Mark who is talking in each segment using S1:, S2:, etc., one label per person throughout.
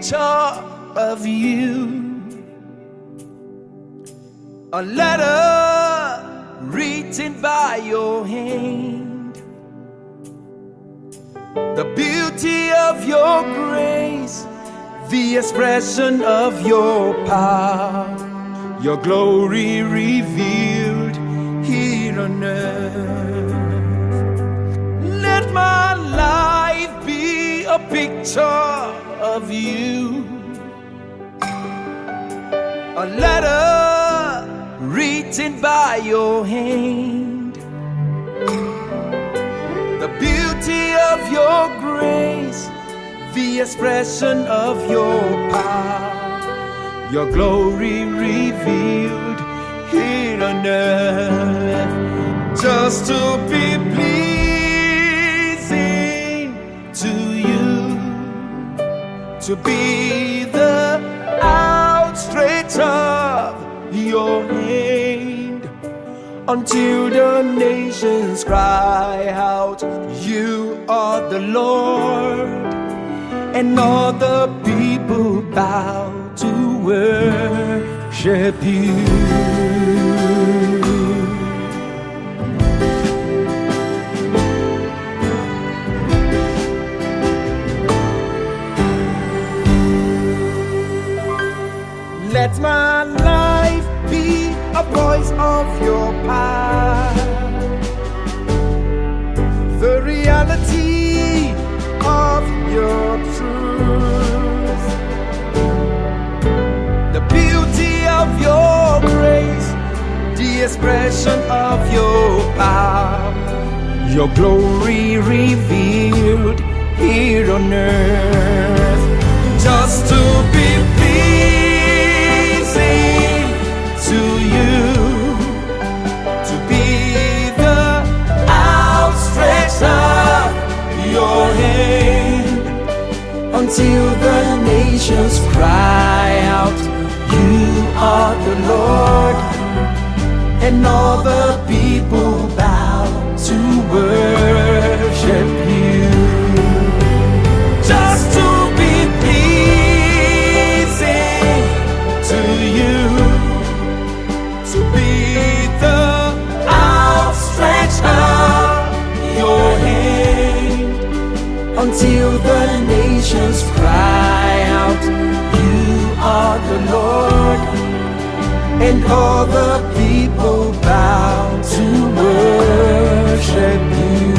S1: picture of you. A letter written by your hand. The beauty of your grace, the expression of your power, your glory revealed here on earth. Let my life be a picture of you. A letter written by your hand. The beauty of your grace, the expression of your power, your glory revealed here on earth. Just to be pleasing to you, to be the outstretch of your hand, until the nations cry out, you are the Lord, and all the people bow to worship you. Let my life be a voice of your power, the reality of your truth, the beauty of your grace, the expression of your power, your glory revealed here on earth. Just to be to you, to be the outstretch of your hand, until the nations cry out, you are the Lord, and all the people bow to worship you. Just to be pleasing to you, to be the outstretch of your hand, until the nations cry out, you are the Lord, and all the people bow to worship you.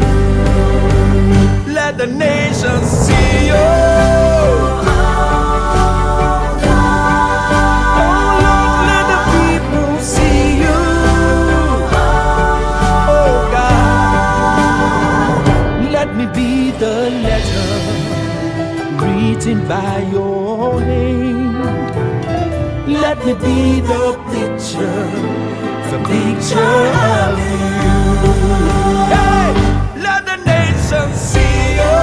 S1: Let the nations see you. The letter written by your hand. Let me be the picture of you. Hey, let the nations see you.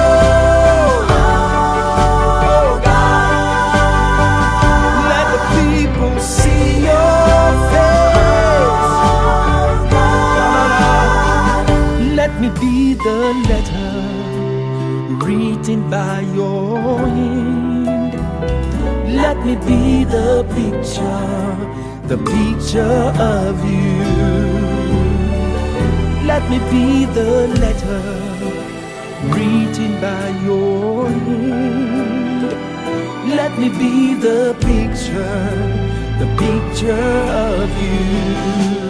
S1: Oh God, let the people see your face. Let me be the letter written by your hand. Let me be the picture of you. Let me be the letter written by your hand. Let me be the picture of you.